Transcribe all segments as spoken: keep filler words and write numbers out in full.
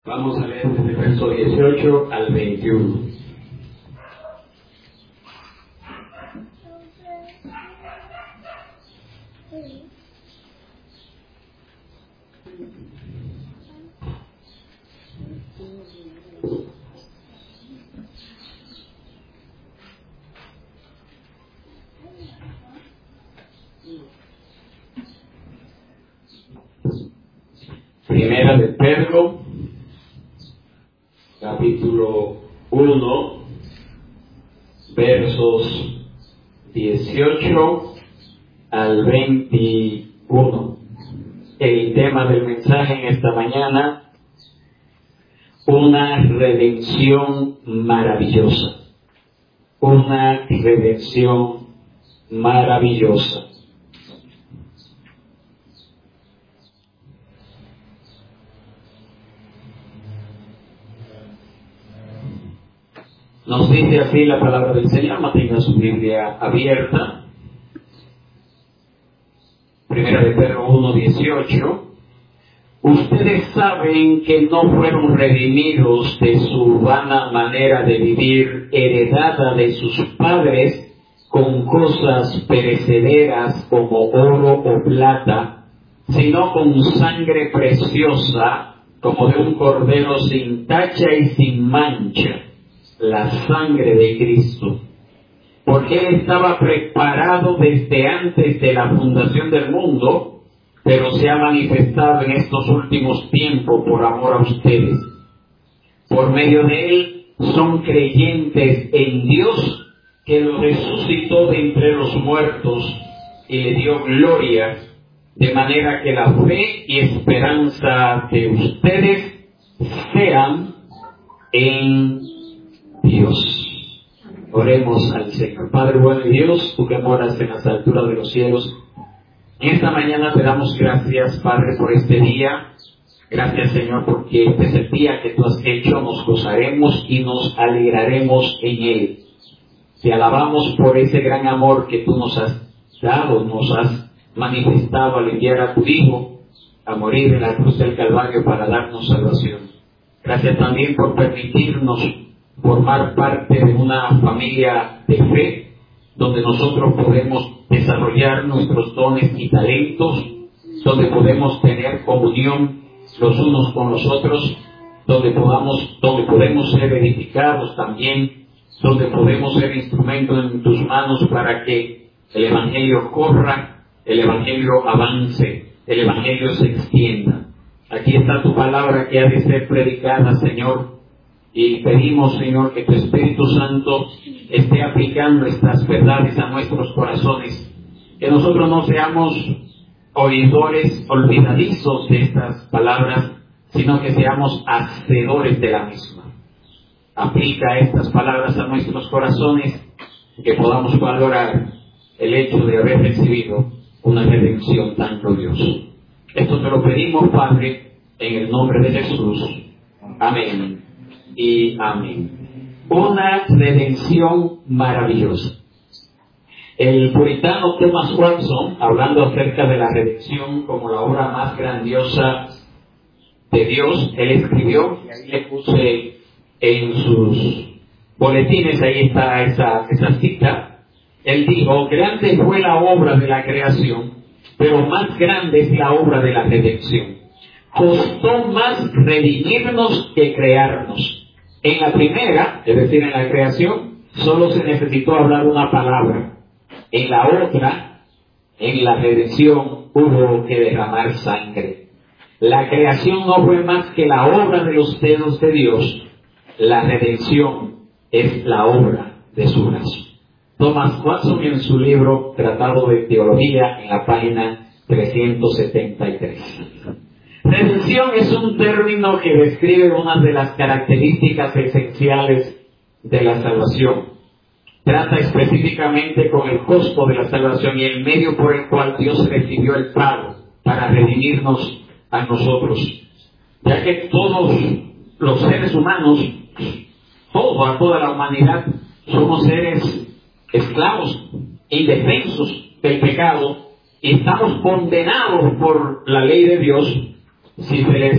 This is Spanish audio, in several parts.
Vamos a leer desde el verso dieciocho al veintiuno. Primera de Pedro, capítulo uno, versos dieciocho al veintiuno. El tema del mensaje en esta mañana: una redención maravillosa. Una redención maravillosa. Nos dice así la palabra del Señor. Mantenga su Biblia abierta. Primera de Pedro uno, dieciocho. Ustedes saben que no fueron redimidos de su vana manera de vivir, heredada de sus padres, con cosas perecederas como oro o plata, sino con sangre preciosa, como de un cordero sin tacha y sin mancha, la sangre de Cristo, porque Él estaba preparado desde antes de la fundación del mundo, pero se ha manifestado en estos últimos tiempos por amor a ustedes. Por medio de Él son creyentes en Dios, que lo resucitó de entre los muertos y le dio gloria, de manera que la fe y esperanza de ustedes sean en Dios. Oremos al Señor. Padre bueno y Dios, tú que moras en las alturas de los cielos, en esta mañana te damos gracias, Padre, por este día. Gracias, Señor, porque este es el día que tú has hecho. Nos gozaremos y nos alegraremos en él. Te alabamos por ese gran amor que tú nos has dado, nos has manifestado al enviar a tu Hijo a morir en la cruz del Calvario para darnos salvación. Gracias también por permitirnos formar parte de una familia de fe, donde nosotros podemos desarrollar nuestros dones y talentos, donde podemos tener comunión los unos con los otros, donde podamos, donde podemos ser edificados también, donde podemos ser instrumento en tus manos para que el Evangelio corra, el Evangelio avance, el Evangelio se extienda. Aquí está tu palabra que ha de ser predicada, Señor. Y pedimos, Señor, que tu Espíritu Santo esté aplicando estas verdades a nuestros corazones. Que nosotros no seamos oidores olvidadizos de estas palabras, sino que seamos hacedores de la misma. Aplica estas palabras a nuestros corazones, que podamos valorar el hecho de haber recibido una redención tan gloriosa. Esto te lo pedimos, Padre, en el nombre de Jesús. Amén. Y amén. Una redención maravillosa. El puritano Thomas Watson, hablando acerca de la redención como la obra más grandiosa de Dios, él escribió, y ahí le puse en sus boletines, ahí está esa, esa cita. Él dijo: grande fue la obra de la creación, pero más grande es la obra de la redención. Costó más redimirnos que crearnos. En la primera, es decir, en la creación, solo se necesitó hablar una palabra. En la otra, en la redención, hubo que derramar sangre. La creación no fue más que la obra de los dedos de Dios. La redención es la obra de su brazo. Thomas Watson, en su libro Tratado de Teología, en la página trescientos setenta y tres. Redención es un término que describe una de las características esenciales de la salvación. Trata específicamente con el costo de la salvación y el medio por el cual Dios recibió el pago para redimirnos a nosotros. Ya que todos los seres humanos, toda, toda la humanidad, somos seres esclavos, indefensos del pecado, y estamos condenados por la ley de Dios si se les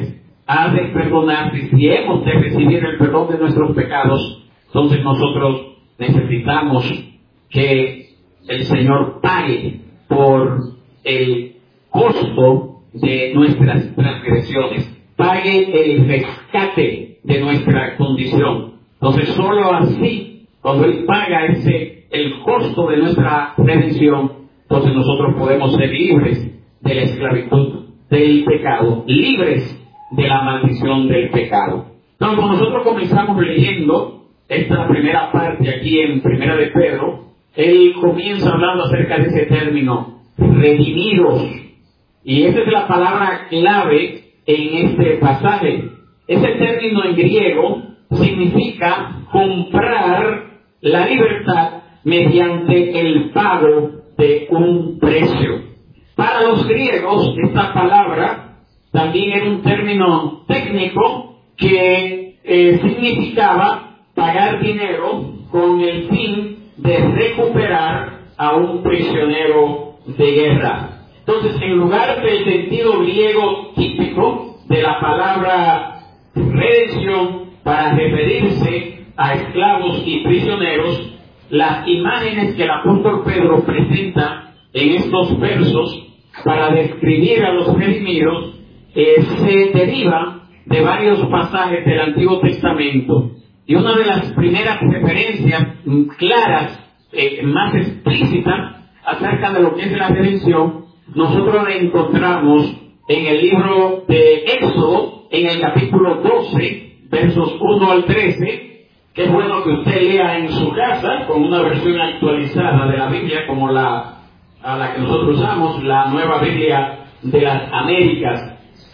ha de perdonar, y si hemos de recibir el perdón de nuestros pecados, entonces nosotros necesitamos que el Señor pague por el costo de nuestras transgresiones, pague el rescate de nuestra condición. Entonces solo así, cuando Él paga ese, el costo de nuestra redención, entonces nosotros podemos ser libres de la esclavitud del pecado, libres de la maldición del pecado. Entonces, cuando nosotros comenzamos leyendo esta primera parte aquí en Primera de Pedro, él comienza hablando acerca de ese término, redimidos. Y esa es la palabra clave en este pasaje. Ese término en griego significa comprar la libertad mediante el pago de un precio. Para los griegos, esta palabra también era un término técnico que eh, significaba pagar dinero con el fin de recuperar a un prisionero de guerra. Entonces, en lugar del sentido griego típico de la palabra redención para referirse a esclavos y prisioneros, las imágenes que el apóstol Pedro presenta en estos versos para describir a los redimidos eh, se derivan de varios pasajes del Antiguo Testamento. Y una de las primeras referencias claras, eh, más explícitas acerca de lo que es la redención, nosotros la encontramos en el libro de Éxodo, en el capítulo doce, versos uno al trece, que es bueno que usted lea en su casa, con una versión actualizada de la Biblia, como la a la que nosotros usamos, la Nueva Biblia de las Américas.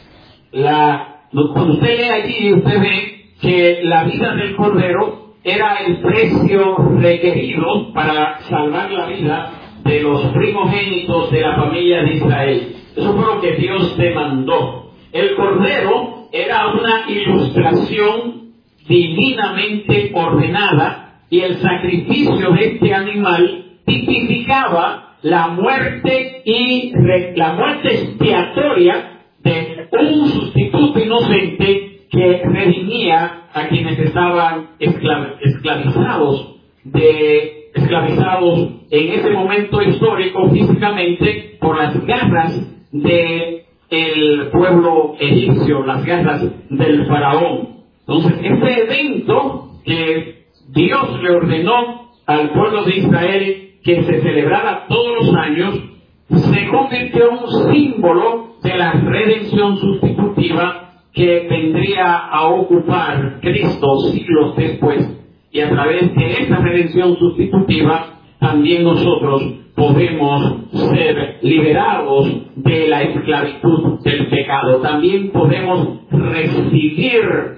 La, cuando usted lee allí, usted ve que la vida del Cordero era el precio requerido para salvar la vida de los primogénitos de la familia de Israel. Eso fue lo que Dios demandó. El Cordero era una ilustración divinamente ordenada, y el sacrificio de este animal tipificaba la muerte y re, la muerte expiatoria de un sustituto inocente que redimía a quienes estaban esclav, esclavizados de esclavizados en ese momento histórico físicamente por las garras de el pueblo egipcio, las garras del faraón. Entonces, ese evento que Dios le ordenó al pueblo de Israel que se celebrara todos los años, se convirtió en un símbolo de la redención sustitutiva que vendría a ocupar Cristo siglos después. Y a través de esta redención sustitutiva, también nosotros podemos ser liberados de la esclavitud del pecado. También podemos recibir,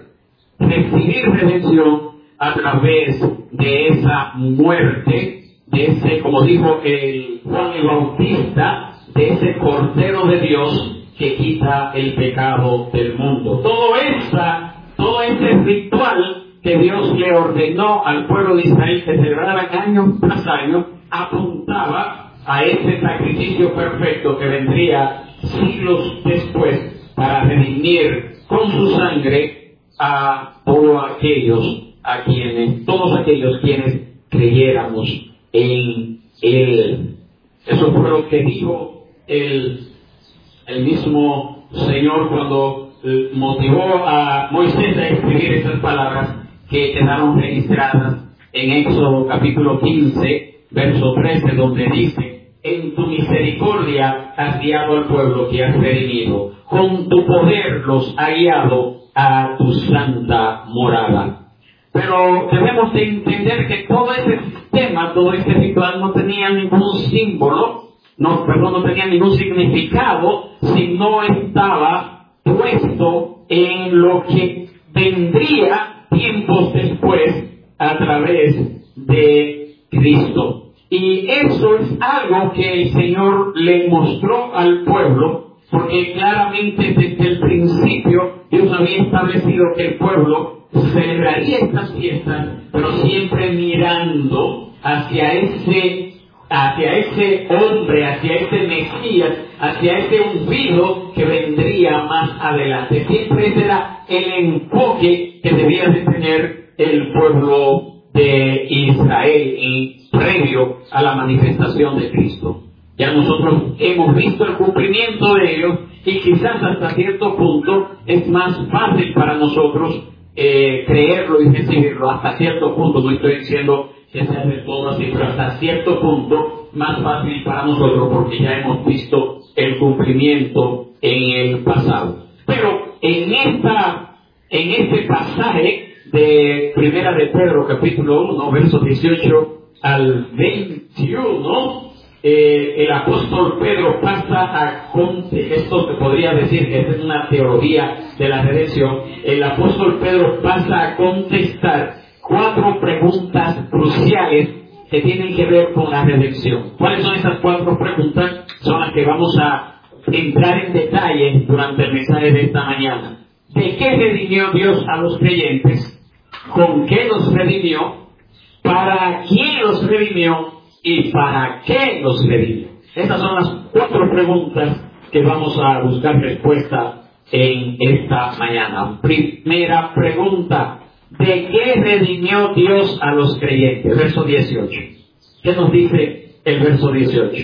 recibir redención a través de esa muerte, de ese, como dijo el Juan el Bautista, de ese Cordero de Dios que quita el pecado del mundo. Todo esa, todo ese ritual que Dios le ordenó al pueblo de Israel que celebraran año tras año, apuntaba a ese sacrificio perfecto que vendría siglos después para redimir con su sangre a todos aquellos a quienes, todos aquellos quienes creyéramos en Él. Eso fue lo que dijo el, el mismo Señor cuando motivó a Moisés a escribir esas palabras que quedaron registradas en Éxodo capítulo quince, verso trece, donde dice: en tu misericordia has guiado al pueblo que has redimido, con tu poder los has guiado a tu santa morada. Pero debemos de entender que todo ese sistema, todo ese ritual no tenía ningún símbolo, no, perdón, no tenía ningún significado si no estaba puesto en lo que vendría tiempos después a través de Cristo. Y eso es algo que el Señor le mostró al pueblo, porque claramente desde el principio Dios había establecido que el pueblo celebraría estas fiestas, pero siempre mirando hacia ese, hacia ese hombre, hacia ese Mesías, hacia ese ungido que vendría más adelante. Siempre ese era el enfoque que debía de tener el pueblo de Israel en previo a la manifestación de Cristo. Ya nosotros hemos visto el cumplimiento de ellos y quizás hasta cierto punto es más fácil para nosotros eh, creerlo y recibirlo. Hasta cierto punto, no estoy diciendo que sea de todo así, pero hasta cierto punto más fácil para nosotros porque ya hemos visto el cumplimiento en el pasado. Pero en esta, en este pasaje de Primera de Pedro, capítulo uno, versos dieciocho al veintiuno, eh, el apóstol Pedro pasa a contestar, esto te podría decir que es una teología de la redención, el apóstol Pedro pasa a contestar cuatro preguntas cruciales que tienen que ver con la redención. ¿Cuáles son esas cuatro preguntas? Son las que vamos a entrar en detalle durante el mensaje de esta mañana. ¿De qué redimió Dios a los creyentes? ¿Con qué los redimió? ¿Para quién los redimió? ¿Y para qué los redimió? Estas son las cuatro preguntas que vamos a buscar respuesta en esta mañana. Primera pregunta: ¿de qué redimió Dios a los creyentes? Verso dieciocho. ¿Qué nos dice el verso dieciocho?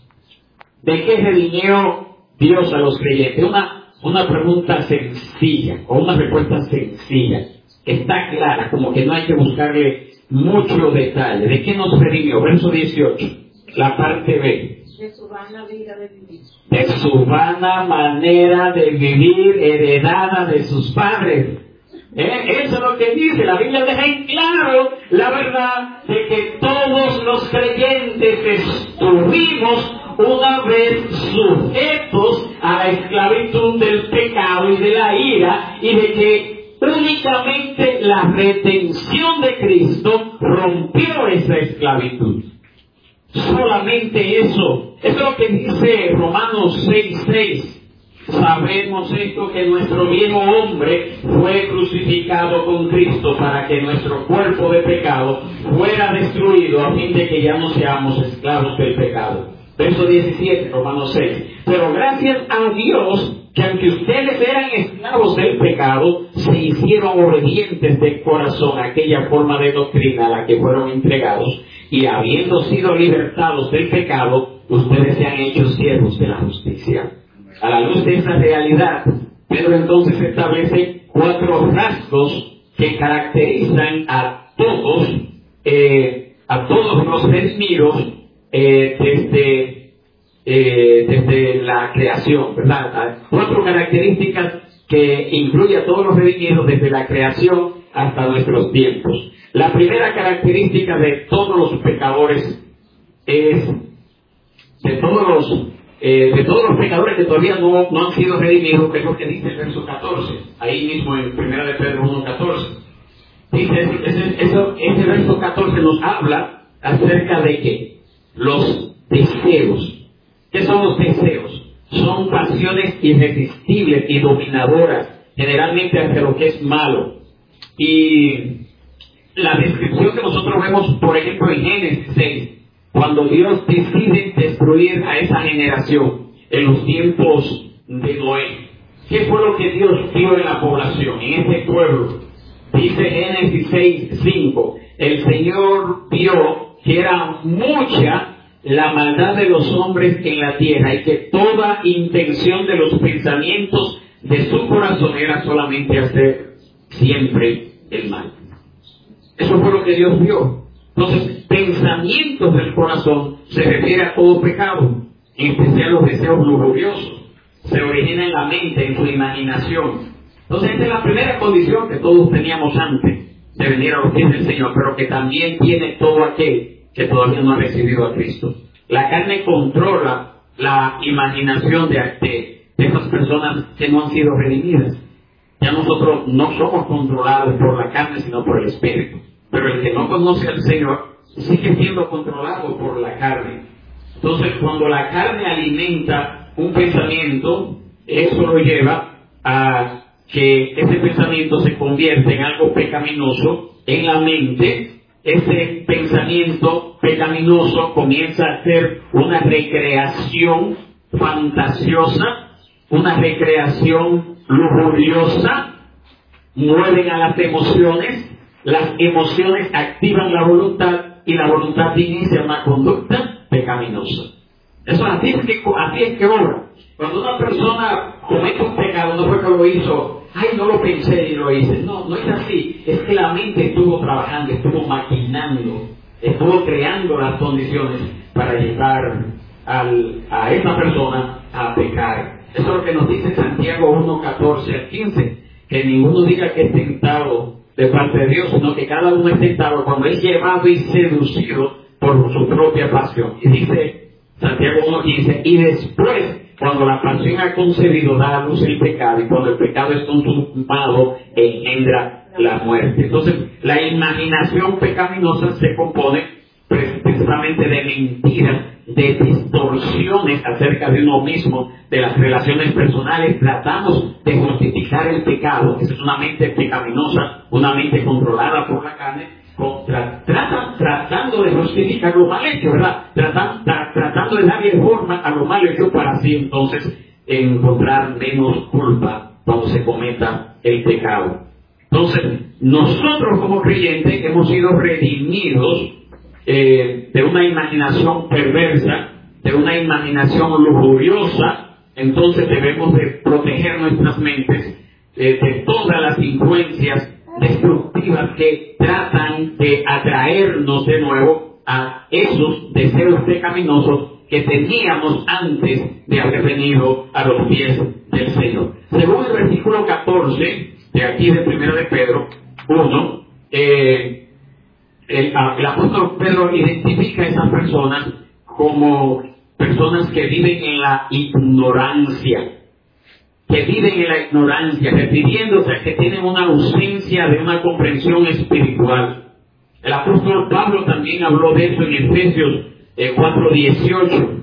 ¿De qué redimió Dios a los creyentes? Una, una pregunta sencilla, o una respuesta sencilla. Está clara, como que no hay que buscarle mucho detalle. ¿De qué nos redimió? Verso dieciocho, la parte B. De su vana vida de vivir. De su vana manera de vivir heredada de sus padres. ¿Eh? Eso es lo que dice, la Biblia deja en claro la verdad de que todos los creyentes estuvimos una vez sujetos a la esclavitud del pecado y de la ira, y de que únicamente la redención de Cristo rompió esa esclavitud. Solamente eso. Eso es lo que dice Romanos seis seis. Sabemos esto, que nuestro viejo hombre fue crucificado con Cristo para que nuestro cuerpo de pecado fuera destruido, a fin de que ya no seamos esclavos del pecado. Verso diecisiete, Romanos seis. Pero gracias a Dios, que aunque ustedes eran esclavos del pecado, se hicieron obedientes de corazón a aquella forma de doctrina a la que fueron entregados, y habiendo sido libertados del pecado, ustedes se han hecho siervos de la justicia. A la luz de esa realidad, Pedro entonces establece cuatro rasgos que caracterizan a todos, eh, a todos los redimidos eh, desde, eh, desde la creación, ¿verdad? Cuatro características que incluyen a todos los redimidos desde la creación hasta nuestros tiempos. La primera característica de todos los pecadores es, de todos los Eh, de todos los pecadores que todavía no, no han sido redimidos, que es lo que dice el verso catorce, ahí mismo en Primera de Pedro uno catorce. Dice, ese, ese, ese verso catorce nos habla acerca de que los deseos, ¿qué son los deseos? Son pasiones irresistibles y dominadoras, generalmente hacia lo que es malo. Y la descripción que nosotros vemos, por ejemplo, en Génesis seis, cuando Dios decide destruir a esa generación en los tiempos de Noé, ¿qué fue lo que Dios vio en la población, en ese pueblo? Dice Génesis seis cinco, el Señor vio que era mucha la maldad de los hombres en la tierra, y que toda intención de los pensamientos de su corazón era solamente hacer siempre el mal. Eso fue lo que Dios vio. Entonces, pensamientos del corazón se refiere a todo pecado, en especial los deseos lujuriosos. Se origina en la mente, en su imaginación. Entonces, esta es la primera condición que todos teníamos antes de venir a los pies del Señor, pero que también tiene todo aquel que todavía no ha recibido a Cristo. La carne controla la imaginación de, de, de esas personas que no han sido redimidas. Ya nosotros no somos controlados por la carne, sino por el Espíritu. Pero el que no conoce al Señor sigue siendo controlado por la carne. Entonces, cuando la carne alimenta un pensamiento, eso lo lleva a que ese pensamiento se convierta en algo pecaminoso en la mente, ese pensamiento pecaminoso comienza a ser una recreación fantasiosa, una recreación lujuriosa, mueven a las emociones, las emociones activan la voluntad y la voluntad inicia una conducta pecaminosa. Eso así es que, así es que obra. Cuando una persona comete un pecado, no fue que lo hizo, ay, no lo pensé y lo hice. No, no es así. Es que la mente estuvo trabajando, estuvo maquinando, estuvo creando las condiciones para llevar al, a esa persona a pecar. Eso es lo que nos dice Santiago uno, catorce al quince. Que ninguno diga que es tentado de parte de Dios, sino que cada uno es tentado cuando es llevado y seducido por su propia pasión. Y dice Santiago uno, quince, y después, cuando la pasión ha concebido, da a luz el pecado, y cuando el pecado es consumado, engendra la muerte. Entonces, la imaginación pecaminosa se compone precisamente de mentiras, de distorsiones acerca de uno mismo, de las relaciones personales. Tratamos de justificar el pecado. Esa es una mente pecaminosa, una mente controlada por la carne, contra, tratan, tratando de justificar lo mal hecho, ¿verdad? Tratan, tra, tratando de darle forma a lo mal hecho para así entonces encontrar menos culpa cuando se cometa el pecado. Entonces, nosotros como creyentes hemos sido redimidos eh, de una imaginación perversa, de una imaginación lujuriosa. Entonces debemos de proteger nuestras mentes eh, de todas las influencias destructivas que tratan de atraernos de nuevo a esos deseos pecaminosos que teníamos antes de haber venido a los pies del Señor. Según el versículo catorce de aquí de primero de Pedro uno, eh, el, el apóstol Pedro identifica a esas personas como personas que viven en la ignorancia, que viven en la ignorancia, refiriéndose a que tienen una ausencia de una comprensión espiritual. El apóstol Pablo también habló de eso en Efesios eh, cuatro dieciocho.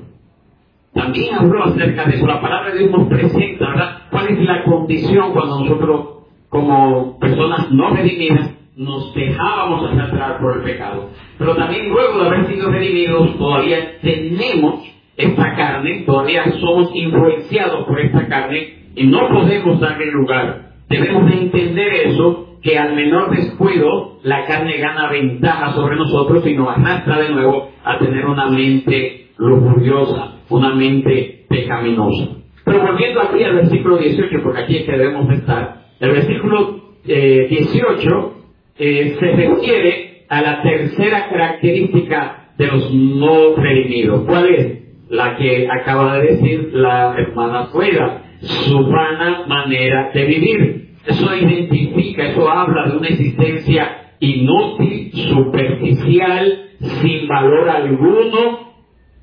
También habló acerca de eso. La palabra de Dios nos presenta, ¿verdad?, cuál es la condición cuando nosotros, como personas no redimidas, nos dejábamos arrastrar por el pecado. Pero también luego de haber sido redimidos, todavía tenemos esta carne, todavía somos influenciados por esta carne, y no podemos darle lugar. Debemos de entender eso, que al menor descuido la carne gana ventaja sobre nosotros y nos arrastra de nuevo a tener una mente lujuriosa, una mente pecaminosa. Pero volviendo aquí al versículo dieciocho, porque aquí es que debemos estar, el versículo eh, dieciocho eh, se refiere a la tercera característica de los no redimidos. ¿Cuál es? La que acaba de decir la hermana Fuera, su vana manera de vivir. Eso identifica, eso habla de una existencia inútil, superficial, sin valor alguno,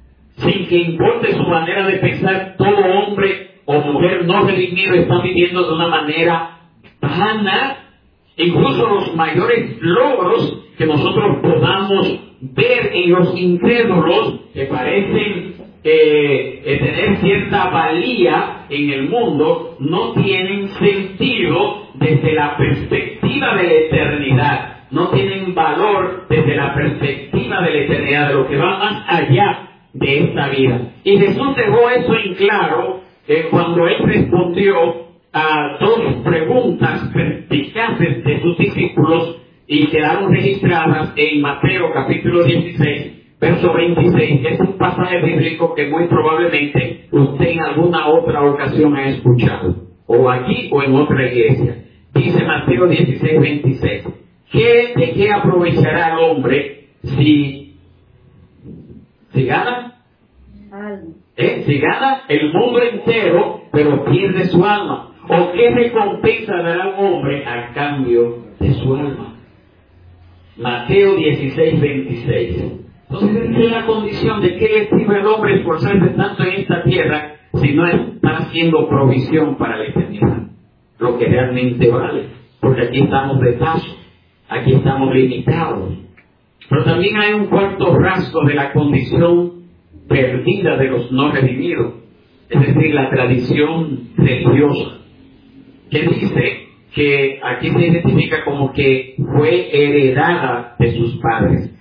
sin que importe su manera de pensar. Todo hombre o mujer no redimido está viviendo de una manera vana. Incluso los mayores logros que nosotros podamos ver en los incrédulos, que parecen Eh, eh, tener cierta valía en el mundo, no tienen sentido desde la perspectiva de la eternidad, no tienen valor desde la perspectiva de la eternidad, de lo que va más allá de esta vida. Y Jesús dejó eso en claro eh, cuando Él respondió a dos preguntas perspicaces de sus discípulos y quedaron registradas en Mateo capítulo dieciséis, verso veintiséis, es un pasaje bíblico que muy probablemente usted en alguna otra ocasión ha escuchado, o aquí o en otra iglesia. Dice Mateo dieciséis, veintiséis, ¿qué, ¿de qué aprovechará el hombre si, si gana? ¿Eh? Si gana el mundo entero, pero pierde su alma? ¿O qué recompensa dará un hombre a cambio de su alma? Mateo dieciséis, veintiséis. Entonces, esa es la condición de qué le sirve al hombre esforzarse tanto en esta tierra si no está haciendo provisión para la eternidad, lo que realmente vale, porque aquí estamos de paso, aquí estamos limitados. Pero también hay un cuarto rasgo de la condición perdida de los no redimidos, es decir, la tradición religiosa, que dice que aquí se identifica como que fue heredada de sus padres.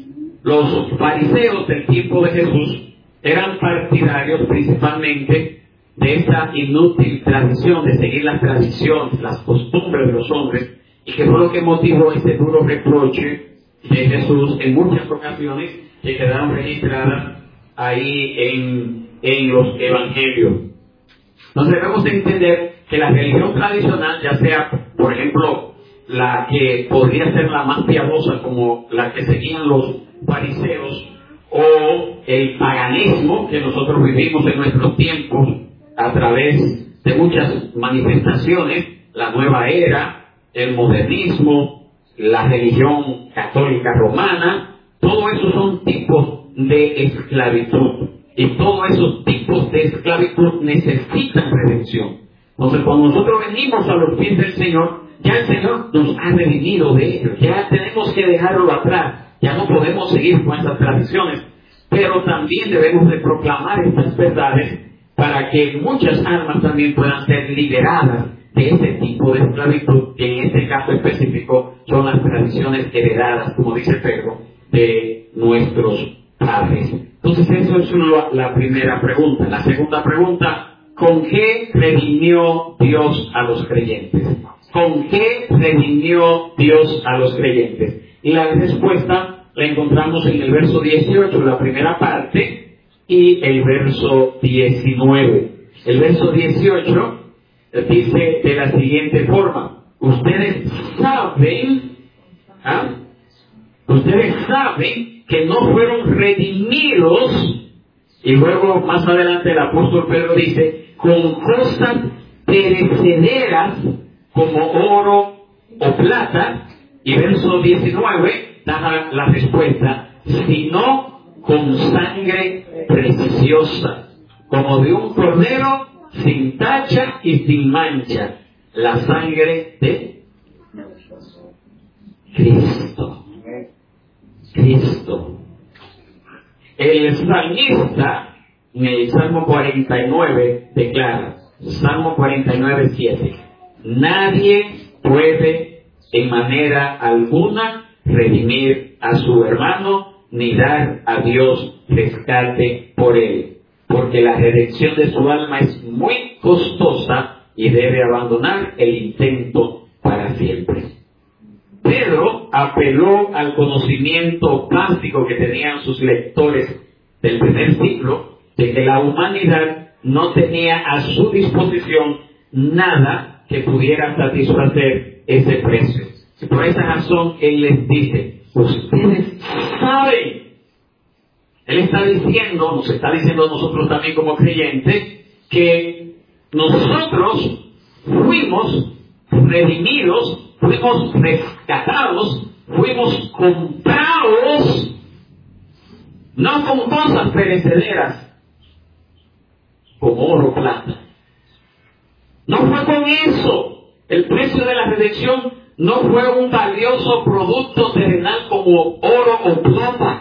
Los fariseos del tiempo de Jesús eran partidarios principalmente de esa inútil tradición de seguir las tradiciones, las costumbres de los hombres, y que fue lo que motivó ese duro reproche de Jesús en muchas ocasiones que quedaron registradas ahí en, en los evangelios. Entonces debemos entender que la religión tradicional, ya sea, por ejemplo, la que podría ser la más piadosa, como la que seguían los fariseos, o el paganismo que nosotros vivimos en nuestros tiempos a través de muchas manifestaciones, la nueva era, el modernismo, la religión católica romana, todo eso son tipos de esclavitud. Y todos esos tipos de esclavitud necesitan redención. Entonces, cuando nosotros venimos a los pies del Señor, ya el Señor nos ha redimido de ellos. Ya tenemos que dejarlo atrás. Ya no podemos seguir con esas tradiciones. Pero también debemos de proclamar estas verdades para que muchas almas también puedan ser liberadas de ese tipo de esclavitud, que en este caso específico son las tradiciones heredadas, como dice Pedro, de nuestros padres. Entonces, eso es la, la primera pregunta. La segunda pregunta: ¿con qué redimió Dios a los creyentes? ¿Con qué redimió Dios a los creyentes? Y la respuesta la encontramos en el verso dieciocho, la primera parte, y el verso diecinueve. El verso dieciocho dice de la siguiente forma: ustedes saben, ¿ah? ustedes saben que no fueron redimidos, y luego más adelante el apóstol Pedro dice, con cosas perecederas como oro o plata, y verso diecinueve da la, la respuesta, sino con sangre preciosa, como de un cordero sin tacha y sin mancha, la sangre de Cristo. Cristo. El salmista en el Salmo cuarenta y nueve declara, Salmo cuarenta y nueve, siete, nadie puede en manera alguna redimir a su hermano ni dar a Dios rescate por él, porque la redención de su alma es muy costosa y debe abandonar el intento para siempre. Pedro apeló al conocimiento básico que tenían sus lectores del primer siglo, de que la humanidad no tenía a su disposición nada que pudiera satisfacer ese precio. Y por esa razón él les dice, ustedes saben. Él está diciendo, nos está diciendo a nosotros también como creyentes, que nosotros fuimos redimidos, fuimos rescatados, fuimos comprados, no con cosas perecederas, como oro o plata. No fue con eso. El precio de la redención no fue un valioso producto terrenal como oro o plata.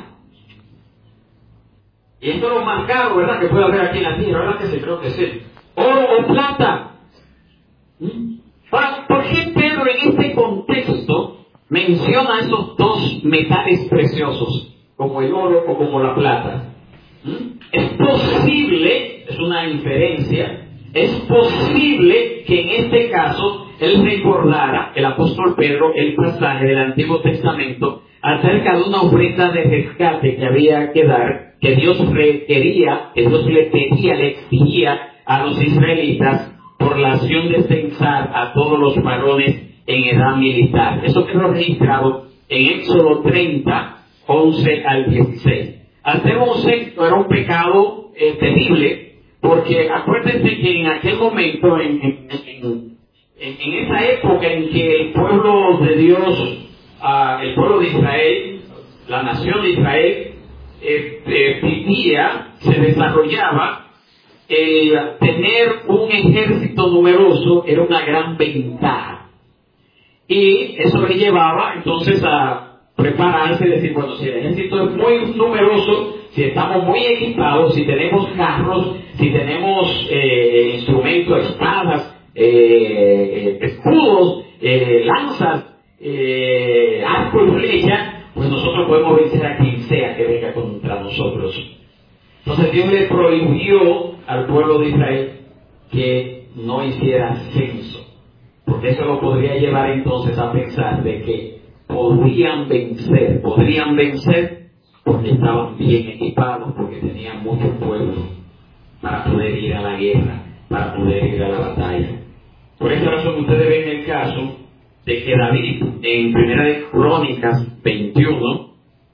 Y esto es lo más caro, ¿verdad?, que puede haber aquí en la tierra, ¿verdad que sí? Creo que sí. Oro o plata. ¿Mm? Ahora, ¿por qué Pedro en este contexto menciona esos dos metales preciosos, como el oro o como la plata? ¿Mm? Es posible, es una inferencia, es posible que en este caso él recordara, el apóstol Pedro, el pasaje del Antiguo Testamento acerca de una ofrenda de rescate que había que dar, que Dios requería, que Dios le pedía, le exigía a los israelitas por la acción de censar a todos los varones en edad militar. Eso quedó registrado en Éxodo treinta, once al dieciséis. Hacer un censo era un pecado eh, terrible, porque acuérdense que en aquel momento, en, en, en, en, en esa época en que el pueblo de Dios, uh, el pueblo de Israel, la nación de Israel, eh, eh, vivía, se desarrollaba, el tener un ejército numeroso era una gran ventaja. Y eso le llevaba entonces a prepararse y decir, bueno, si el ejército es muy numeroso, si estamos muy equipados, si tenemos carros, si tenemos eh, instrumentos, espadas, eh, escudos, eh, lanzas, eh, arco y flecha, pues nosotros podemos vencer a quien sea que venga contra nosotros. Entonces Dios le prohibió al pueblo de Israel que no hiciera censo, porque eso lo podría llevar entonces a pensar de que podrían vencer, podrían vencer porque estaban bien equipados, porque tenían mucho pueblo para poder ir a la guerra, para poder ir a la batalla. Por esta razón ustedes ven el caso de que David en Primera de Crónicas veintiuno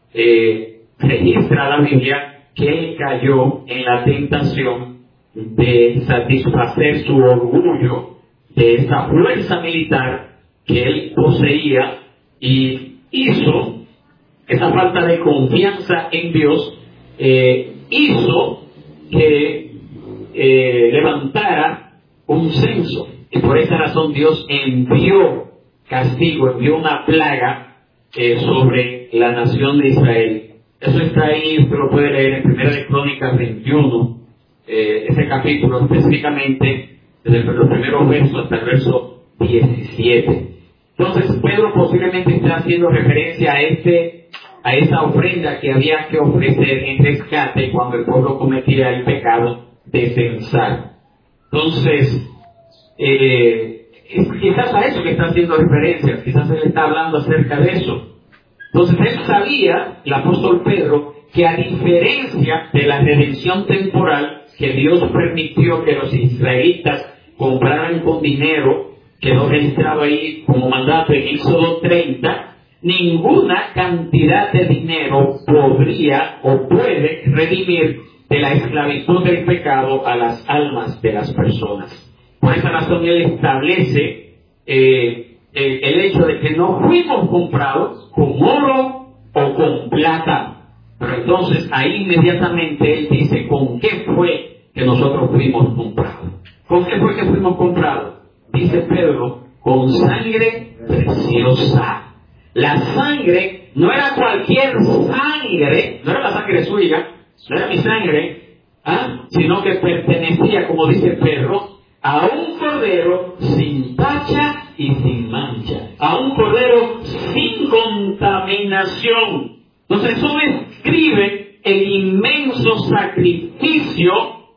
eh, registra la Biblia que él cayó en la tentación de satisfacer su orgullo de esa fuerza militar que él poseía, y hizo esa falta de confianza en Dios, eh, hizo que eh, levantara un censo, y por esa razón Dios envió castigo, envió una plaga eh, sobre la nación de Israel. Eso está ahí, usted lo puede leer en Primera de Crónicas veintiuno, eh, ese capítulo específicamente, desde los primeros versos hasta el verso diecisiete. Entonces Pedro posiblemente está haciendo referencia a este, a esa ofrenda que había que ofrecer en rescate cuando el pueblo cometía el pecado de censar. Entonces, eh, es quizás a eso que está haciendo referencia, quizás él está hablando acerca de eso. Entonces él sabía, el apóstol Pedro, que a diferencia de la redención temporal que Dios permitió que los israelitas compraran con dinero, quedó registrado ahí como mandato en Éxodo treinta, ninguna cantidad de dinero podría o puede redimir de la esclavitud del pecado a las almas de las personas. Por esa razón él establece eh, el, el hecho de que no fuimos comprados con oro o con plata. Pero entonces ahí inmediatamente él dice con qué fue que nosotros fuimos comprados. ¿Con qué fue que fuimos comprados? Dice Pedro, con sangre preciosa. La sangre no era cualquier sangre, no era la sangre suya, no era mi sangre, ¿ah? Sino que pertenecía, como dice Pedro, a un cordero sin tacha y sin mancha, a un cordero sin contaminación. Entonces eso describe el inmenso sacrificio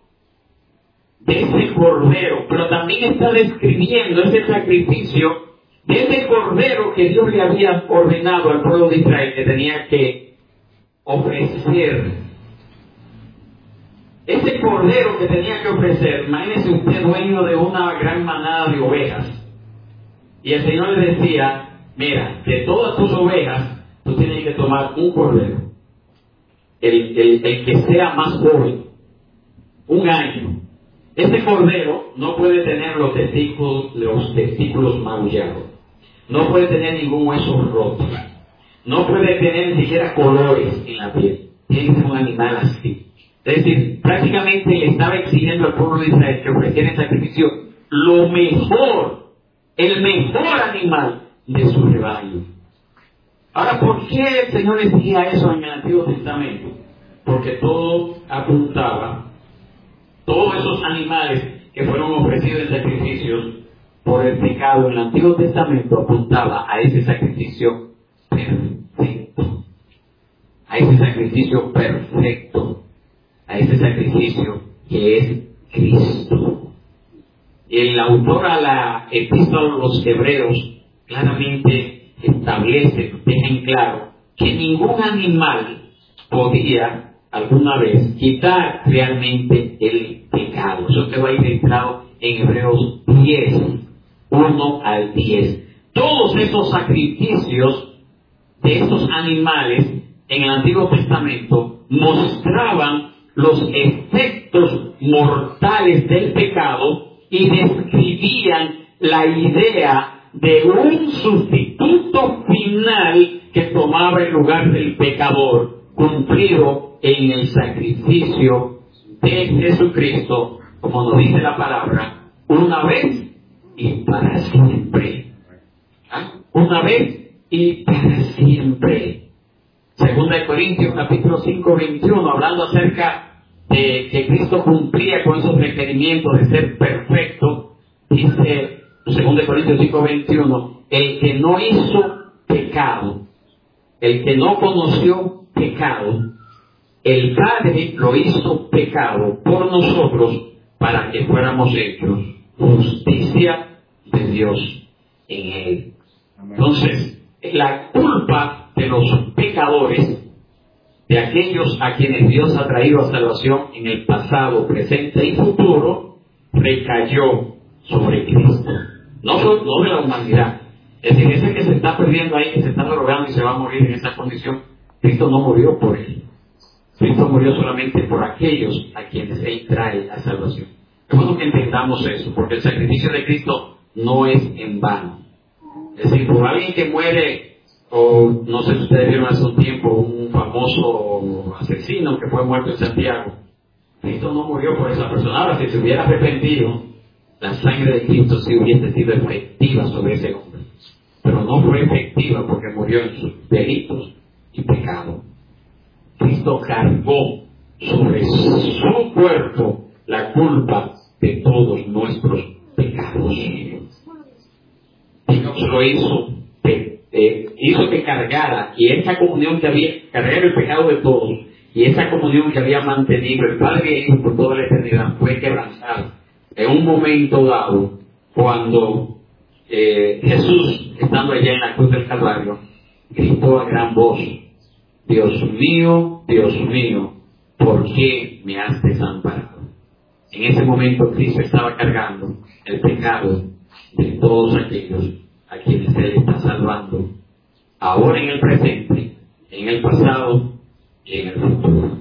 de ese cordero, pero también está describiendo ese sacrificio de ese cordero que Dios le había ordenado al pueblo de Israel que tenía que ofrecer. Ese cordero que tenía que ofrecer, imagínese usted dueño de una gran manada de ovejas, y el Señor le decía, mira, de todas tus ovejas, tú tienes que tomar un cordero, el, el, el que sea más joven, un año. Ese cordero no puede tener los testículos, los testículos magullados, no puede tener ningún hueso roto, no puede tener ni siquiera colores en la piel, tiene que ser un animal así. Es decir, prácticamente le estaba exigiendo al pueblo de Israel que ofreciera en sacrificio lo mejor, el mejor animal de su rebaño. Ahora, ¿por qué el Señor decía eso en el Antiguo Testamento? Porque todo apuntaba, todos esos animales que fueron ofrecidos en sacrificios por el pecado en el Antiguo Testamento apuntaba a ese sacrificio perfecto, a ese sacrificio perfecto, a ese sacrificio que es Cristo. El autor a la epístola a los Hebreos claramente establece, deja en claro, que ningún animal podía alguna vez quitar realmente el pecado. Eso te va a ir registrado en Hebreos diez, uno al diez. Todos esos sacrificios de esos animales en el Antiguo Testamento mostraban los efectos mortales del pecado y describían la idea de un sustituto final que tomaba el lugar del pecador, cumplido en el sacrificio de Jesucristo, como nos dice la palabra, una vez y para siempre. ¿Ah? Una vez y para siempre. Segunda de Corintios capítulo cinco, veintiuno, hablando acerca de que Cristo cumplía con esos requerimientos de ser perfecto, dice Segunda de Corintios cinco, veintiuno, el que no hizo pecado, el que no conoció pecado, el Padre lo hizo pecado por nosotros para que fuéramos hechos justicia de Dios en él. Entonces, la culpa de los pecadores, de aquellos a quienes Dios ha traído a salvación en el pasado, presente y futuro, recayó sobre Cristo. No, no de la humanidad. Es decir, ese que se está perdiendo ahí, que se está drogando y se va a morir en esa condición, Cristo no murió por él. Cristo murió solamente por aquellos a quienes Él trae la salvación. Es bueno que entendamos eso, porque el sacrificio de Cristo no es en vano. Es decir, por alguien que muere, o no sé si ustedes vieron hace un tiempo un famoso asesino que fue muerto en Santiago, Cristo no murió por esa persona. Ahora, si se hubiera arrepentido, la sangre de Cristo sí hubiese sido efectiva sobre ese hombre. Pero no fue efectiva porque murió en sus delitos y pecados. Cristo cargó sobre su cuerpo la culpa de todos nuestros pecados. Dios lo hizo, eh, eh, hizo que cargara, y esa comunión que había, cargar el pecado de todos, y esa comunión que había mantenido el Padre y el Hijo por toda la eternidad, fue quebrantada en un momento dado, cuando eh, Jesús, estando allá en la cruz del Calvario, gritó a gran voz: Dios mío, Dios mío, ¿por qué me has desamparado? En ese momento Cristo estaba cargando el pecado de todos aquellos a quienes Él está salvando, ahora en el presente, en el pasado y en el futuro.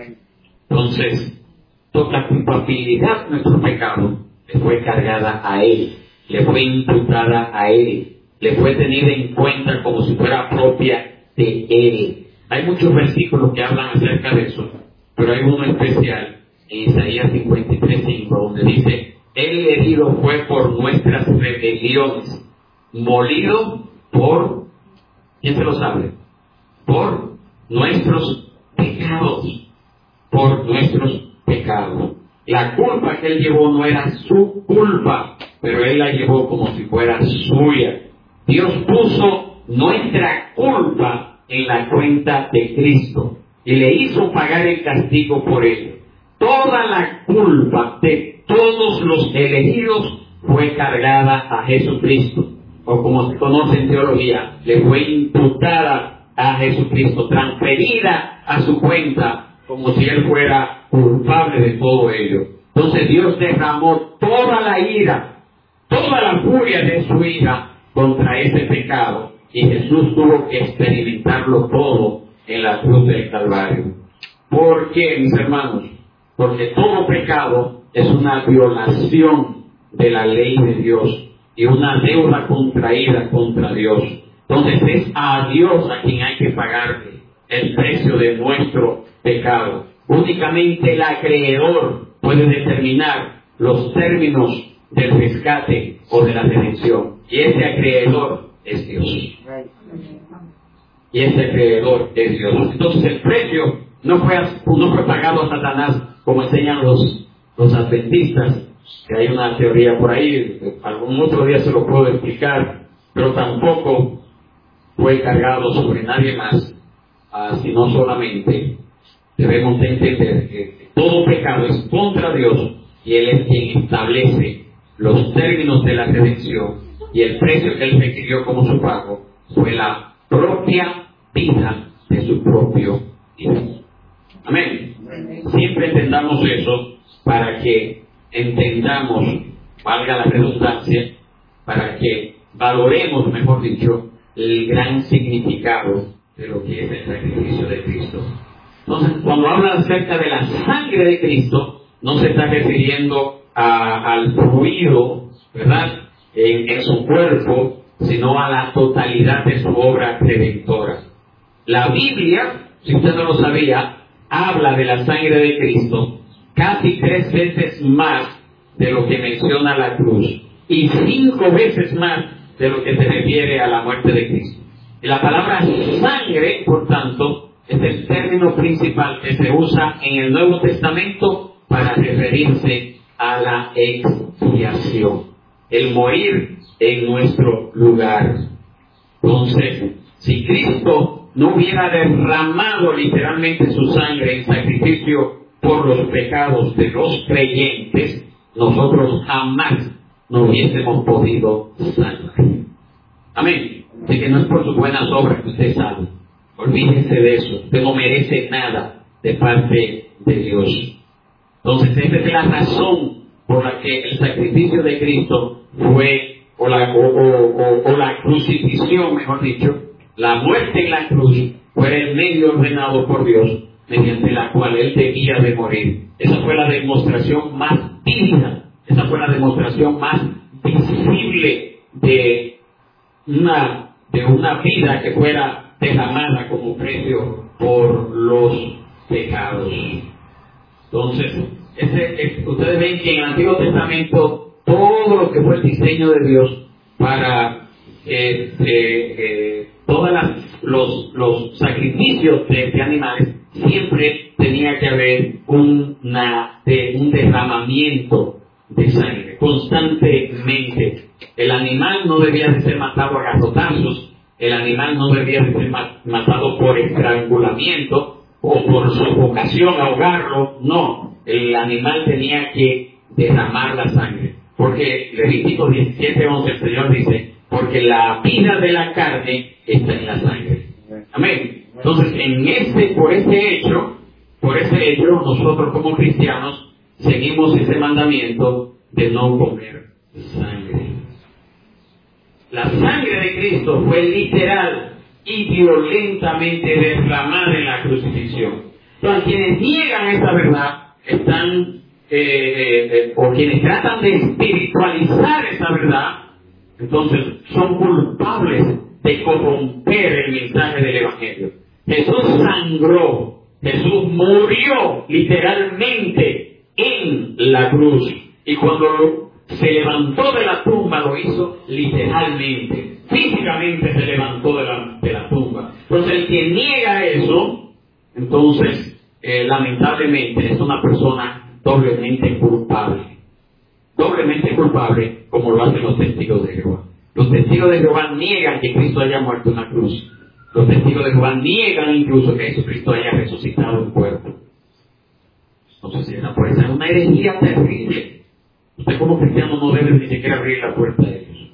Entonces, toda la culpabilidad de nuestro pecado le fue cargada a Él, le fue imputada a Él, le fue tenida en cuenta como si fuera propia de Él. Hay muchos versículos que hablan acerca de eso, pero hay uno especial en Isaías cincuenta y tres cinco, donde dice: Él herido fue por nuestras rebeliones, molido por, ¿quién se lo sabe? Por nuestros pecados, por nuestros pecados. La culpa que Él llevó no era su culpa, pero Él la llevó como si fuera suya. Dios puso nuestra culpa en la cuenta de Cristo y le hizo pagar el castigo por ello. Toda la culpa de todos los elegidos fue cargada a Jesucristo, o como se conoce en teología, le fue imputada a Jesucristo, transferida a su cuenta, como si Él fuera culpable de todo ello. Entonces Dios derramó toda la ira, toda la furia de su ira contra ese pecado, y Jesús tuvo que experimentarlo todo en la cruz del Calvario. ¿Por qué, mis hermanos? Porque todo pecado es una violación de la ley de Dios y una deuda contraída contra Dios. Entonces es a Dios a quien hay que pagarle el precio de nuestro pecado. Únicamente el acreedor puede determinar los términos del rescate o de la redención, y ese acreedor es Dios. Y ese acreedor es Dios. Entonces el precio no fue, no fue pagado a Satanás, como enseñan los, los adventistas, que hay una teoría por ahí, algún otro día se lo puedo explicar, pero tampoco fue cargado sobre nadie más, uh, sino solamente debemos de entender que todo pecado es contra Dios, y Él es quien establece los términos de la redención, y el precio que Él requirió como su pago fue la propia vida de su propio Hijo. Amén. Siempre entendamos eso para que entendamos, valga la redundancia, para que valoremos, mejor dicho, el gran significado de lo que es el sacrificio de Cristo. Entonces, cuando habla acerca de la sangre de Cristo, no se está refiriendo a, al fluido, ¿verdad?, en, en su cuerpo, sino a la totalidad de su obra redentora. La Biblia, si usted no lo sabía, habla de la sangre de Cristo casi tres veces más de lo que menciona la cruz, y cinco veces más de lo que se refiere a la muerte de Cristo. Y la palabra sangre, por tanto, es el término principal que se usa en el Nuevo Testamento para referirse a la expiación. el morir en nuestro lugar. Entonces, si Cristo no hubiera derramado literalmente su sangre en sacrificio por los pecados de los creyentes, nosotros jamás no hubiésemos podido salvar. Amén. Así que no es por sus buenas obras que usted salva. Olvídese de eso. Usted no merece nada de parte de Dios. Entonces, esa es la razón por la que el sacrificio de Cristo fue, o la, o, o, o, o la crucifixión, mejor dicho, la muerte en la cruz, fue el medio ordenado por Dios, mediante la cual Él debía de morir. Esa fue la demostración más vívida, esa fue la demostración más visible de una, de una vida que fuera derramada como precio por los pecados. Entonces, ese, es, ustedes ven que en el Antiguo Testamento todo lo que fue el diseño de Dios para eh, eh, eh, todos los, los sacrificios de, de animales, siempre tenía que haber una, de, un derramamiento de sangre, constantemente. El animal no debía de ser matado a garrotazos, el animal no debía de ser matado por estrangulamiento o por sofocación, ahogarlo, no. El animal tenía que derramar la sangre, porque Levítico diecisiete once el Señor dice, porque la vida de la carne está en la sangre. Amén. Entonces, en ese, por ese hecho, por ese hecho, nosotros como cristianos seguimos ese mandamiento de no comer sangre. La sangre de Cristo fue literal y violentamente derramada en la crucifixión. Entonces, quienes niegan esta verdad están, eh, eh, o quienes tratan de espiritualizar esa verdad, entonces son culpables de corromper el mensaje del Evangelio. Jesús sangró, Jesús murió literalmente en la cruz, y cuando se levantó de la tumba lo hizo literalmente, físicamente se levantó de la, de la tumba. Entonces el que niega eso, entonces eh, lamentablemente es una persona doblemente culpable, doblemente culpable, como lo hacen los testigos de Jehová. Los testigos de Jehová niegan que Cristo haya muerto en la cruz. Los testigos de Jehová niegan incluso que Jesucristo haya resucitado en cuerpo. Entonces, esa puede ser una herejía terrible. Usted como cristiano no debe ni siquiera abrir la puerta a ellos.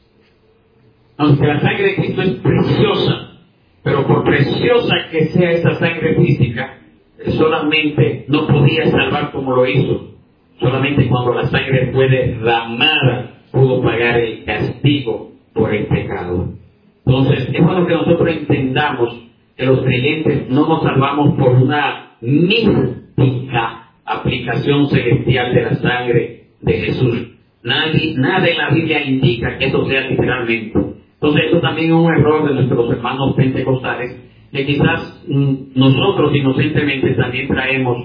Aunque la sangre de Cristo es preciosa, pero por preciosa que sea esa sangre física, solamente no podía salvar como lo hizo. Solamente cuando la sangre fue derramada pudo pagar el castigo por el pecado. Entonces, es bueno que nosotros entendamos que los creyentes no nos salvamos por una mística aplicación celestial de la sangre de Jesús. Nadie, nada en la Biblia indica que eso sea literalmente. Entonces, eso también es un error de nuestros hermanos pentecostales, que quizás mm, nosotros inocentemente también traemos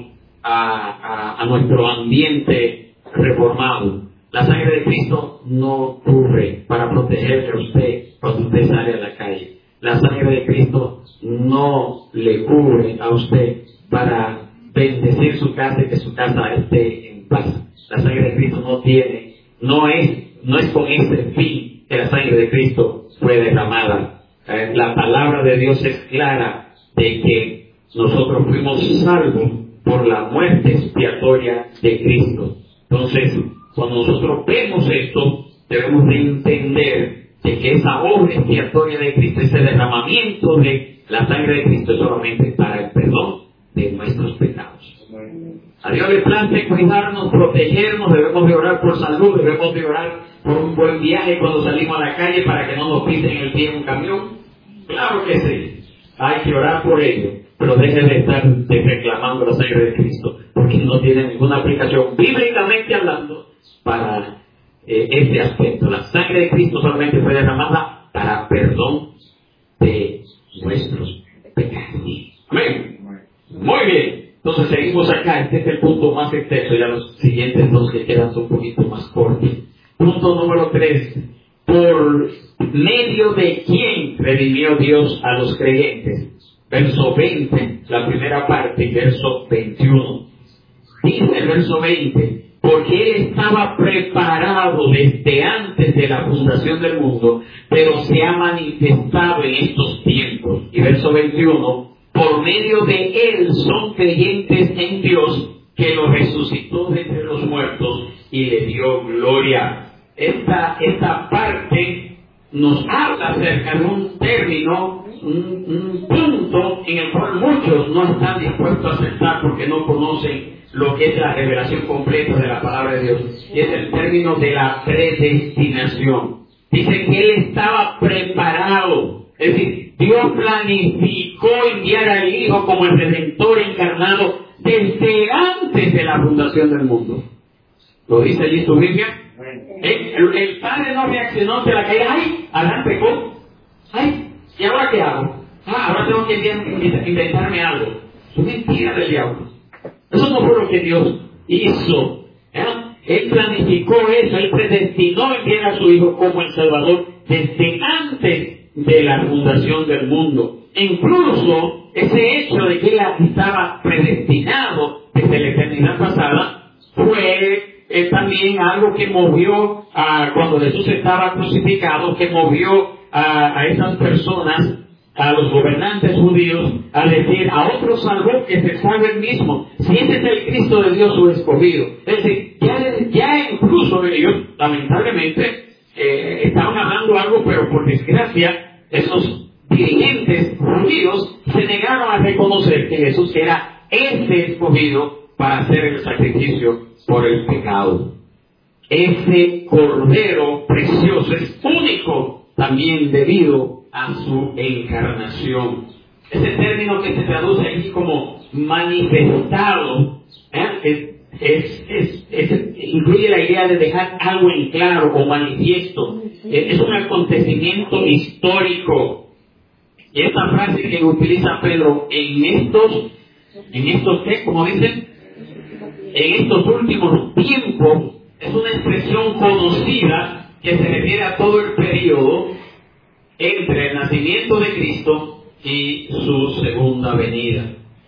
a, a, a nuestro ambiente reformado. La sangre de Cristo no cubre para protegerle a usted cuando usted sale a la calle. La sangre de Cristo no le cubre a usted para bendecir su casa y que su casa esté en paz. La sangre de Cristo no tiene, no es, no es con ese fin que la sangre de Cristo fue derramada. Eh, la palabra de Dios es clara de que nosotros fuimos salvos por la muerte expiatoria de Cristo. Entonces, cuando nosotros vemos esto, debemos de entender de que esa obra expiatoria de Cristo, ese derramamiento de la sangre de Cristo, es solamente para el perdón de nuestros pecados. A Dios le place cuidarnos, protegernos, debemos de orar por salud, debemos de orar por un buen viaje cuando salimos a la calle para que no nos pisen el pie en un camión. Claro que sí, hay que orar por ello, pero dejen de estar reclamando la sangre de Cristo, porque no tiene ninguna aplicación bíblicamente hablando para eh, este aspecto. La sangre de Cristo solamente fue derramada para perdón de nuestros pecados. Amén. Muy bien. Entonces seguimos acá. Este es el punto más extenso. Ya los siguientes dos que quedan son un poquito más cortos. Punto número tres. ¿Por medio de quién redimió Dios a los creyentes? Verso veinte, la primera parte, y verso veintiuno. Dice el verso veinte: porque Él estaba preparado desde antes de la fundación del mundo, pero se ha manifestado en estos tiempos. Y verso veintiuno, por medio de Él son creyentes en Dios, que lo resucitó de entre los muertos y le dio gloria. Esta, esta parte nos habla acerca de un término, un, un punto en el cual muchos no están dispuestos a aceptar porque no conocen lo que es la revelación completa de la palabra de Dios. Y es el término de la predestinación. Dice que Él estaba preparado. Es decir, Dios planificó enviar al Hijo como el Redentor encarnado desde antes de la fundación del mundo. ¿Lo dice allí tu Biblia? ¿Eh? El, el Padre no reaccionó ante la caída. ¡Ay! Adán pecó. ¡Ay! ¿Y ahora qué hago? Ah, ahora tengo que inventarme algo. Es mentira del diablo. Eso no fue lo que Dios hizo. ¿Eh? Él planificó eso. Él predestinó enviar a su Hijo como el Salvador desde antes de la fundación del mundo. E incluso ese hecho de que Él estaba predestinado desde la eternidad pasada fue eh, también algo que movió a, cuando Jesús estaba crucificado, que movió a, a esas personas, a los gobernantes judíos, a decir, a otro salvó que se salve el mismo, si ese es el Cristo de Dios su escogido. Es decir, ya, ya incluso ellos, lamentablemente, eh, estaban hablando algo, pero por desgracia, esos dirigentes judíos se negaron a reconocer que Jesús era ese escogido para hacer el sacrificio por el pecado. Ese Cordero precioso es único también debido a su encarnación. Ese término que se traduce aquí como manifestado, ¿eh? es, es, es, es, incluye la idea de dejar algo en claro o manifiesto. Es un acontecimiento histórico. Y esta frase que utiliza Pedro en estos, en estos, ¿qué? Como dicen, en estos últimos tiempos, es una expresión conocida que se refiere a todo el periodo entre el nacimiento de Cristo y su segunda venida.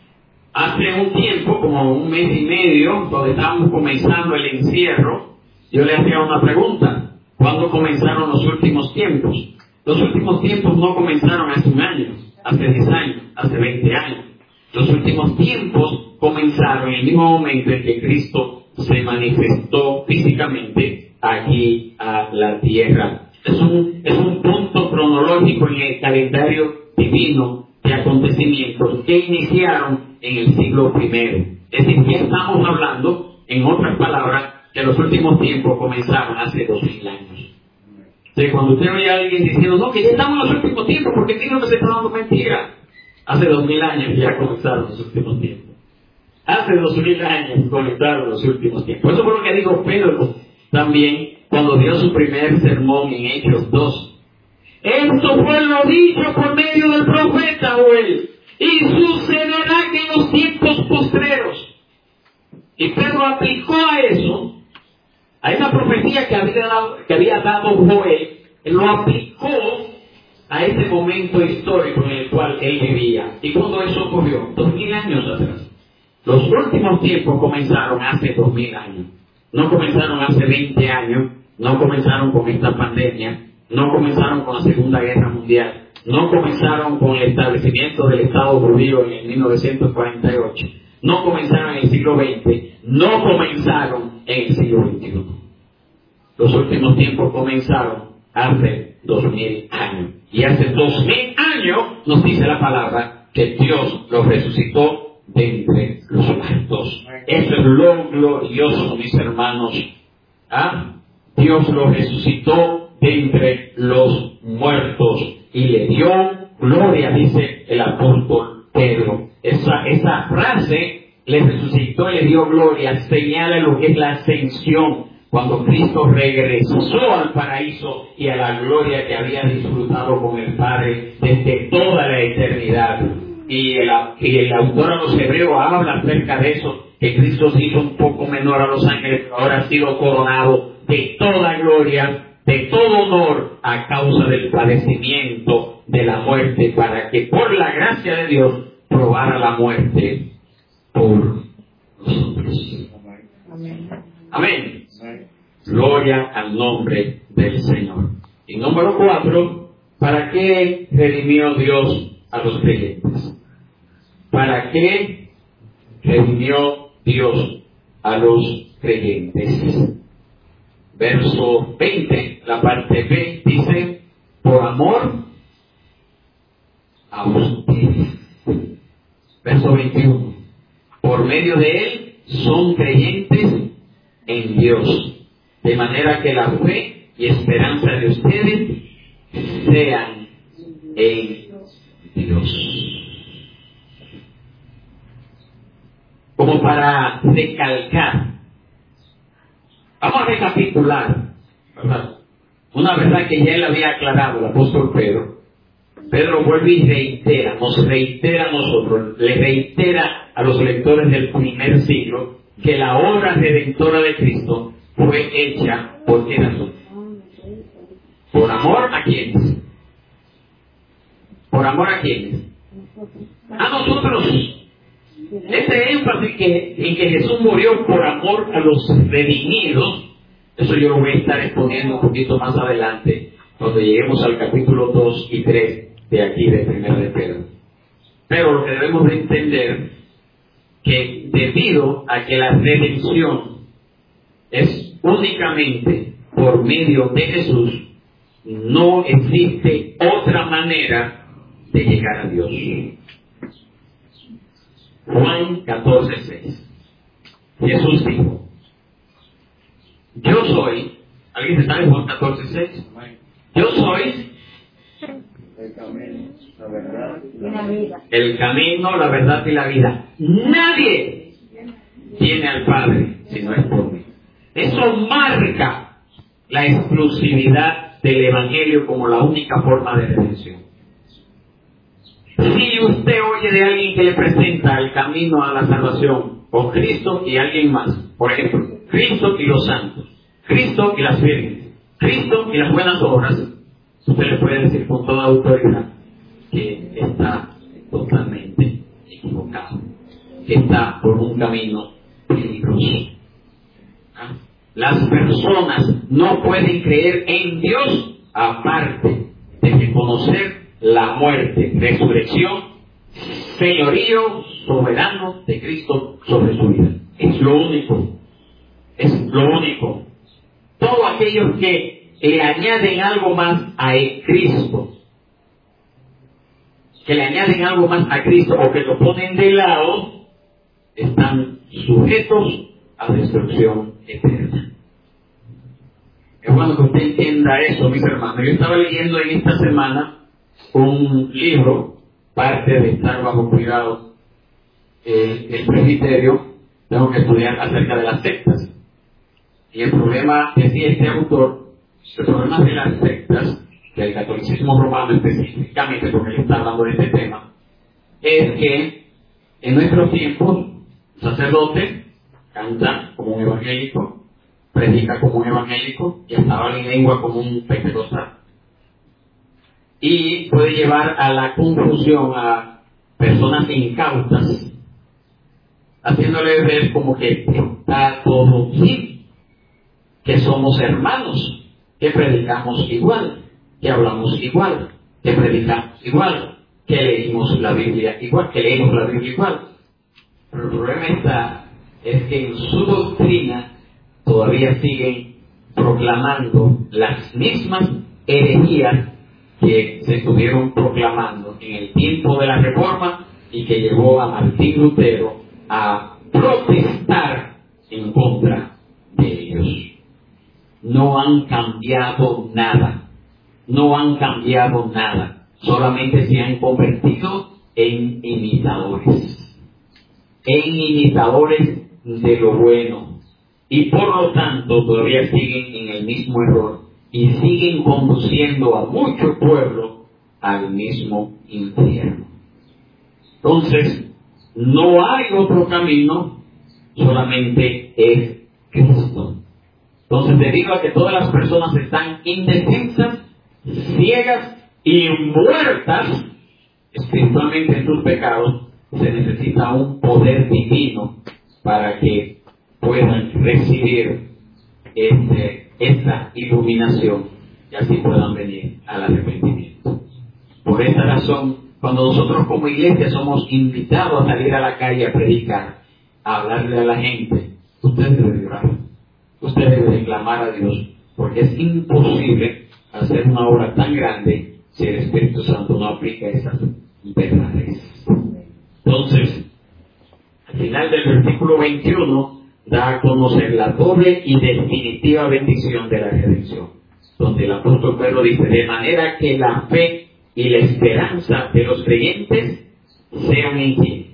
Hace un tiempo, como un mes y medio, cuando estábamos comenzando el encierro, yo le hacía una pregunta: ¿cuándo comenzaron los últimos tiempos? Los últimos tiempos no comenzaron hace un año, hace diez años, hace veinte años. Los últimos tiempos comenzaron en el mismo momento en que Cristo se manifestó físicamente aquí a la tierra. Es un, es un punto cronológico en el calendario divino de acontecimientos que iniciaron en el siglo primero. Es decir, ya estamos hablando, en otras palabras, que los últimos tiempos comenzaron hace dos mil años. Entonces, cuando usted oye a alguien diciendo, no, que ya estamos en los últimos tiempos, porque creo que se está dando mentira. Hace dos mil años ya comenzaron los últimos tiempos. Hace dos mil años comenzaron los últimos tiempos. Eso fue lo que dijo Pedro también cuando dio su primer sermón en Hechos dos. Esto fue lo dicho por medio del profeta Joel, y sucederá que en los tiempos postreros. Y Pedro aplicó a eso, a esa profecía que había dado, que había dado Joel, él lo aplicó a ese momento histórico en el cual él vivía. ¿Y cuando eso ocurrió? Dos mil años atrás. Los últimos tiempos comenzaron hace dos mil años. No comenzaron hace veinte años, no comenzaron con esta pandemia, no comenzaron con la Segunda Guerra Mundial, no comenzaron con el establecimiento del Estado judío en mil novecientos cuarenta y ocho, no comenzaron en el siglo veinte, no comenzaron en el siglo veintiuno. Los últimos tiempos comenzaron hace dos mil años. Y hace dos mil años nos dice la palabra que Dios los resucitó de entre los muertos. Eso es lo glorioso, mis hermanos. ¿Ah? Dios los resucitó de entre los muertos y le dio gloria, dice el apóstol Pedro. Esa, esa frase, le resucitó y le dio gloria, señala lo que es la ascensión, cuando Cristo regresó al paraíso y a la gloria que había disfrutado con el Padre desde toda la eternidad. Y el, y el autor a los hebreos habla acerca de eso, que Cristo se hizo un poco menor a los ángeles, pero ahora ha sido coronado de toda gloria, de todo honor, a causa del padecimiento de la muerte, para que por la gracia de Dios probara la muerte por nosotros. Amén. Gloria al nombre del Señor. Y número cuatro, ¿para qué redimió Dios a los creyentes? ¿Para qué redimió Dios a los creyentes? Verso veinte, la parte B, dice, por amor a ustedes. Verso veintiuno, por medio de él son creyentes en Dios, de manera que la fe y esperanza de ustedes sean en Dios. Como para recalcar, vamos a recapitular, ¿verdad? Una verdad que ya él había aclarado el apóstol Pedro. Pedro vuelve y reitera, nos reitera a nosotros, le reitera a los lectores del primer siglo que la obra redentora de Cristo fue hecha por qué razón. ¿Por amor a quiénes? ¿Por amor a quiénes? A nosotros. Ese énfasis que, en que Jesús murió por amor a los redimidos, eso yo lo voy a estar exponiendo un poquito más adelante, cuando lleguemos al capítulo dos y tres de aquí de Primera de Pedro. Pero lo que debemos de entender, que debido a que la redención es únicamente por medio de Jesús, no existe otra manera de llegar a Dios. Juan catorce seis. Jesús dijo, yo soy, ¿alguien se sabe Juan catorce seis? Yo soy el camino, la verdad y la vida. El camino, la verdad y la vida. Nadie viene al Padre si no es por mí. Eso marca la exclusividad del Evangelio como la única forma de redención. Si usted oye de alguien que le presenta el camino a la salvación con Cristo y alguien más, por ejemplo, Cristo y los santos, Cristo y las vírgenes, Cristo y las buenas obras, usted le puede decir con toda autoridad que está totalmente equivocado, que está por un camino peligroso. ¿Ah? Las personas no pueden creer en Dios aparte de reconocer la muerte, resurrección, señorío soberano de Cristo sobre su vida. Es lo único. Es lo único. Todos aquellos que le añaden algo más a Cristo, que le añaden algo más a Cristo o que lo ponen de lado, están sujetos a destrucción eterna. Es bueno que usted entienda eso, mis hermanos. Yo estaba leyendo en esta semana un libro, parte de estar bajo cuidado eh, el presbiterio, tengo que estudiar acerca de las sectas. Y el problema, decía este autor, el problema de las sectas, del catolicismo romano específicamente, porque él está hablando de este tema, es que en nuestros tiempos, un sacerdote canta como un evangélico, predica como un evangélico y hasta habla en lengua como un pentecostal. Y puede llevar a la confusión a personas incautas, haciéndole ver como que está todo bien, que somos hermanos, que predicamos igual, que hablamos igual, que predicamos igual, que leímos la Biblia igual, que leemos la Biblia igual. Pero el problema está, es que en su doctrina todavía siguen proclamando las mismas herejías que se estuvieron proclamando en el tiempo de la Reforma y que llevó a Martín Lutero a protestar en contra de ellos. No han cambiado nada, no han cambiado nada, solamente se han convertido en imitadores, en imitadores de lo bueno, y por lo tanto todavía siguen en el mismo error y siguen conduciendo a mucho pueblo al mismo infierno. Entonces, no hay otro camino, solamente es Cristo. Entonces, debido a que todas las personas están indefensas, ciegas y muertas espiritualmente en sus pecados, se necesita un poder divino para que puedan recibir este, esta iluminación y así puedan venir al arrepentimiento. Por esta razón, cuando nosotros como iglesia somos invitados a salir a la calle a predicar, a hablarle a la gente, usted debe orar, usted debe clamar a Dios, porque es imposible hacer una obra tan grande si el Espíritu Santo no aplica esas verdades. Entonces, al final del versículo veintiuno, da a conocer la doble y definitiva bendición de la redención, donde el apóstol Pedro dice, de manera que la fe y la esperanza de los creyentes sean en quién,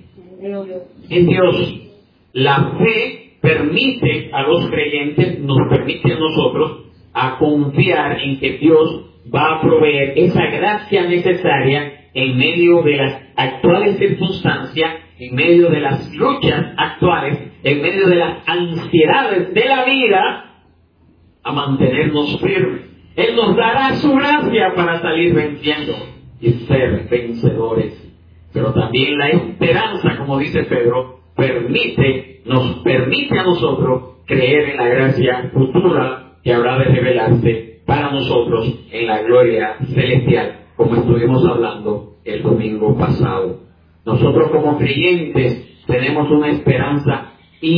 en Dios. La fe permite a los creyentes, nos permite a nosotros a confiar en que Dios va a proveer esa gracia necesaria en medio de las actuales circunstancias, en medio de las luchas actuales, en medio de las ansiedades de la vida, a mantenernos firmes. Él nos dará su gracia para salir venciendo y ser vencedores. Pero también la esperanza, como dice Pedro, permite, nos permite a nosotros creer en la gracia futura que habrá de revelarse para nosotros en la gloria celestial, como estuvimos hablando el domingo pasado. Nosotros como creyentes tenemos una esperanza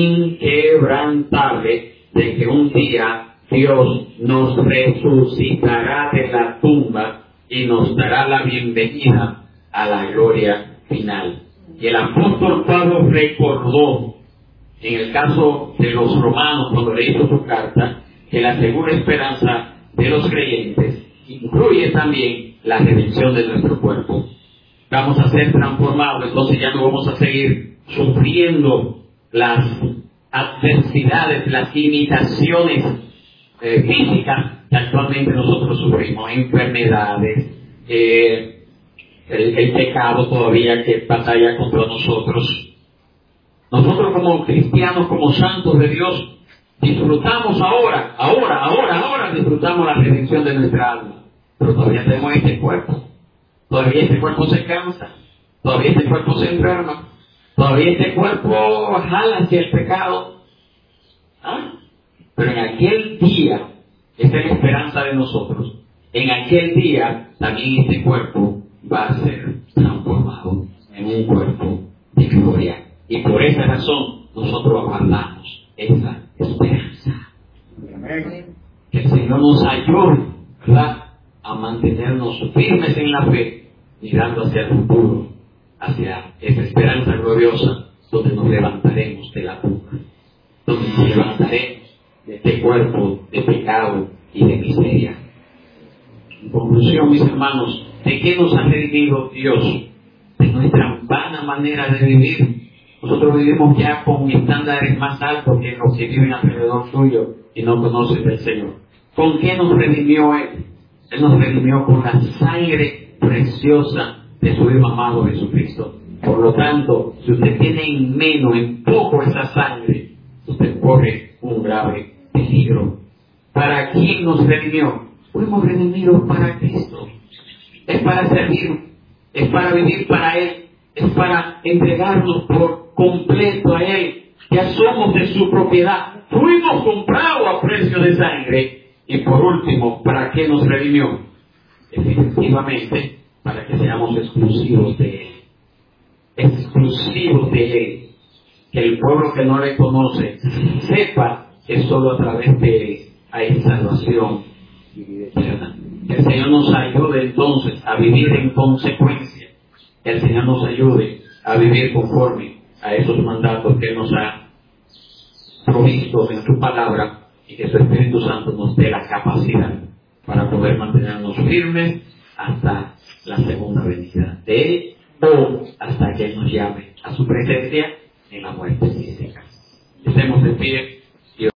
inquebrantable de que un día Dios nos resucitará de la tumba y nos dará la bienvenida a la gloria final. Y el apóstol Pablo recordó, en el caso de los romanos, cuando le hizo su carta, que la segura esperanza de los creyentes incluye también la redención de nuestro cuerpo. Vamos a ser transformados, entonces ya no vamos a seguir sufriendo las adversidades, las limitaciones eh, físicas que actualmente nosotros sufrimos, enfermedades, eh, el, el pecado todavía que batalla contra nosotros. Nosotros como cristianos, como santos de Dios, disfrutamos ahora, ahora, ahora, ahora disfrutamos la redención de nuestra alma, pero todavía tenemos este cuerpo. Todavía este cuerpo se cansa, todavía este cuerpo se enferma, todavía este cuerpo jala hacia el pecado. ¿Ah? Pero en aquel día, esta es la esperanza de nosotros, en aquel día también este cuerpo va a ser transformado en un cuerpo de gloria. Y por esa razón nosotros guardamos esa esperanza. Que el Señor nos ayude, ¿verdad?, a mantenernos firmes en la fe, mirando hacia el futuro, hacia esa esperanza gloriosa, donde nos levantaremos de la tumba, donde nos levantaremos de este cuerpo de pecado y de miseria. En conclusión, mis hermanos, ¿de qué nos ha redimido Dios? De nuestra vana manera de vivir. Nosotros vivimos ya con estándares más altos que los que viven alrededor suyo y no conocen del Señor. ¿Con qué nos redimió Él? Él nos redimió con la sangre preciosa de su Hijo amado Jesucristo. Por lo tanto, si usted tiene en menos, en poco esa sangre, usted corre un grave peligro. ¿Para quién nos redimió? Fuimos redimidos para Cristo. Es para servir, es para vivir para Él, es para entregarnos por completo a Él. Ya somos de su propiedad. Fuimos comprados a precio de sangre. Y por último, ¿para qué nos redimió? Definitivamente, para que seamos exclusivos de Él. Exclusivos de Él. Que el pueblo que no le conoce sepa que solo a través de Él hay salvación. ¿Verdad? Que el Señor nos ayude entonces a vivir en consecuencia. Que el Señor nos ayude a vivir conforme a esos mandatos que Él nos ha provisto en su palabra, y que su Espíritu Santo nos dé la capacidad para poder mantenernos firmes hasta la segunda venida de Él, o hasta que Él nos llame a su presencia en la muerte física. Estemos de pie.